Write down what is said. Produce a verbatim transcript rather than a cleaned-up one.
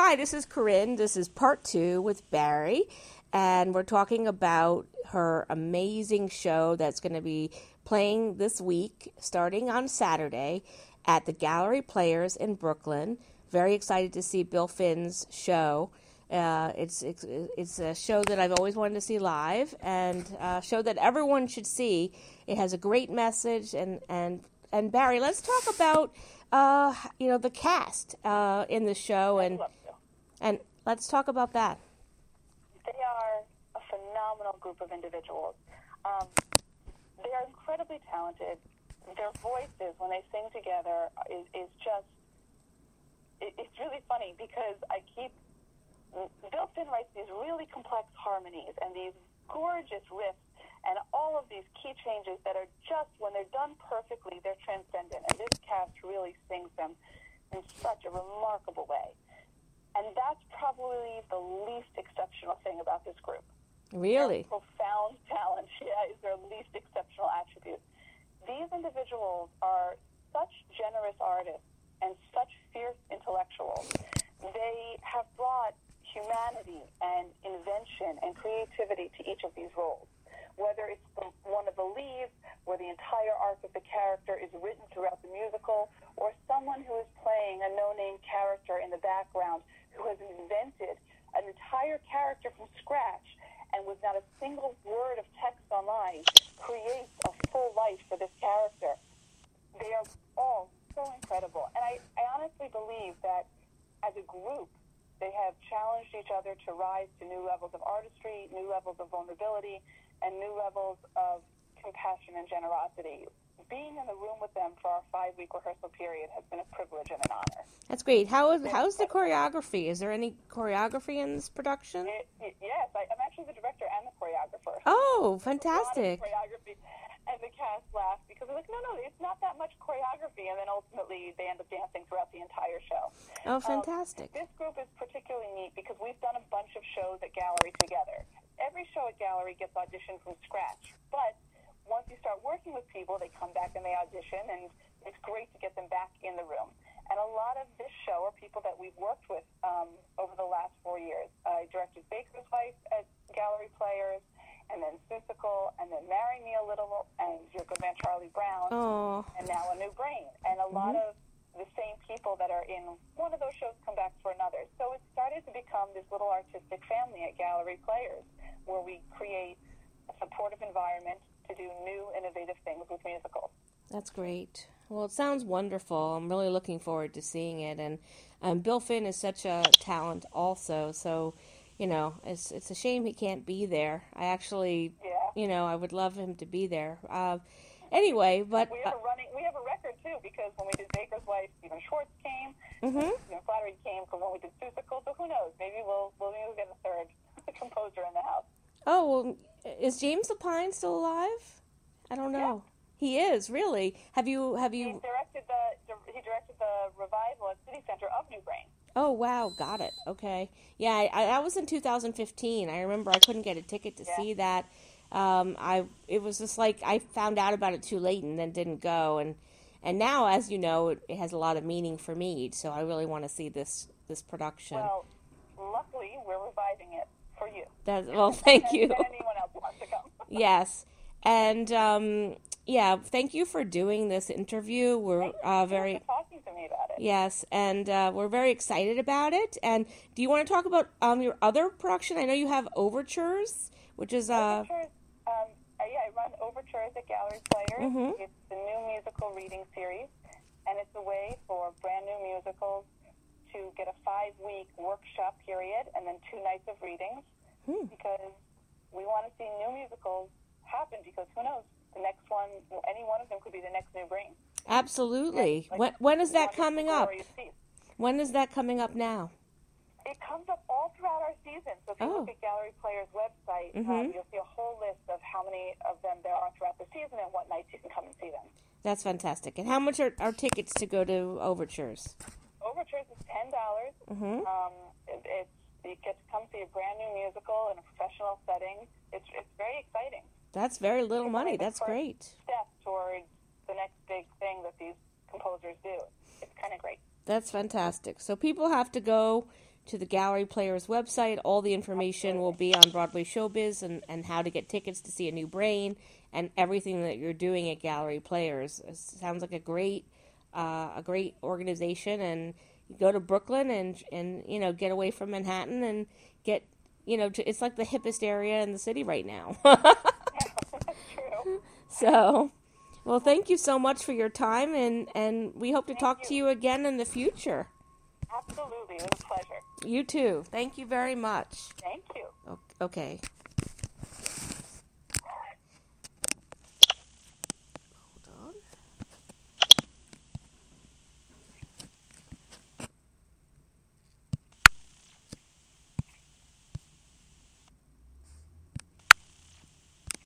hi, this is Corinne. This is part two with Barry, and we're talking about her amazing show that's going to be playing this week, starting on Saturday at the Gallery Players in Brooklyn. Very excited to see Bill Finn's show. Uh, it's, it's it's a show that I've always wanted to see live, and a show that everyone should see. It has a great message, and and, and Barry, let's talk about uh, you know the cast uh, in the show, and and let's talk about that. They are a phenomenal group of individuals. Um, they are incredibly talented. Their voices, when they sing together, is, is just, it, it's really funny because I keep, Bill Finn writes these really complex harmonies and these gorgeous riffs and all of these key changes that are just, when they're done perfectly, they're transcendent. And this cast really sings them in such a remarkable way. And that's probably the least exceptional thing about this group. Really? Their profound talent, yeah, is their least exceptional attribute. These individuals are such generous artists and such fierce intellectuals. They have brought humanity and invention and creativity to each of these roles. Whether it's the, one of the leads, where the entire arc of the character is written throughout the musical, or someone who is playing a no-name character in the background who has invented an entire character from scratch and with not a single word of text online creates a full life for this character. They are all so incredible. And I, I honestly believe that as a group, they have challenged each other to rise to new levels of artistry, new levels of vulnerability, and new levels of compassion and generosity. Being in the room with them for our five-week rehearsal period has been a privilege and an honor. That's great. How is how's the choreography? Is there any choreography in this production? It, it, yes, I, I'm actually the director and the choreographer. Oh, fantastic! A lot of choreography, and the cast laughed because they're like, no, no, it's not that much choreography, and then ultimately they end up dancing throughout the entire show. Oh, fantastic! Um, this group is particularly neat because we've done a bunch of shows at Gallery together. Every show at Gallery gets auditioned from scratch, but once you start working with people, they come back and they audition, and it's great to get them back in the room. And a lot of this show are people that we've worked with um, over the last four years. I directed Baker's Wife at Gallery Players, and then Seussical, and then Marry Me a Little, and Your Good Man Charlie Brown, oh. and now A New Brain. And a lot mm-hmm. of the same people that are in one of those shows come back for another. So it started to become this little artistic family at Gallery Players, where we create a supportive environment to do new, innovative things with musicals. That's great. Well, it sounds wonderful. I'm really looking forward to seeing it. And um, Bill Finn is such a talent also. So, you know, it's it's a shame he can't be there. I actually, yeah. you know, I would love him to be there. Uh, anyway, but... We have, a running, we have a record, too, because when we did Baker's Wife, Stephen Schwartz came. Mm-hmm. You know, Flattery came from when we did Seussical. So who knows? Maybe we'll, we'll, maybe we'll get a third composer in the house. Oh, well, is James Lapine still alive? I don't know. Yeah. He is, really. Have you have you He directed the he directed the revival at City Center of New Brain. Oh, wow, got it. Okay. Yeah, I, I that was in two thousand fifteen. I remember I couldn't get a ticket to yeah. see that. Um I it was just like I found out about it too late and then didn't go, and and now, as you know, it, it has a lot of meaning for me, so I really want to see this this production. Well, luckily we're reviving it for you. That, well, thank you. And anyone else wants to come. Yes. And, um, yeah, thank you for doing this interview. We're uh, very... for talking to me about it. Yes, and uh, we're very excited about it. And do you want to talk about um, your other production? I know you have Overtures, which is... Uh... Overtures, um, uh, yeah, I run Overtures at Gallery Players. Mm-hmm. It's the new musical reading series, and it's a way for brand new musicals to get a five-week workshop period and then two nights of readings, hmm. because we want to see new musicals happen, because who knows, the next one, any one of them could be the next New Brain. Absolutely. Like, when when is that coming up? Piece. When is that coming up now? It comes up all throughout our season. So if you oh. look at Gallery Players' website, mm-hmm. um, you'll see a whole list of how many of them there are throughout the season and what nights you can come and see them. That's fantastic. And how much are, are tickets to go to Overtures? Overtures is ten dollars. Mm-hmm. Um, it, it's you get to come see a brand new musical in a professional setting. It's it's very exciting. That's very little money. That's great. Step towards the next big thing that these composers do. It's kind of great. That's fantastic. So people have to go to the Gallery Players website. All the information will be on Broadway Showbiz and, and how to get tickets to see A New Brain and everything that you're doing at Gallery Players. It sounds like a great uh, a great organization, and you go to Brooklyn and and you know get away from Manhattan and get you know to, it's like the hippest area in the city right now. True. So, well, thank you so much for your time, and, and we hope to Thank talk you. to you again in the future. Absolutely. It was a pleasure. You too. Thank you very much. Thank you. Okay.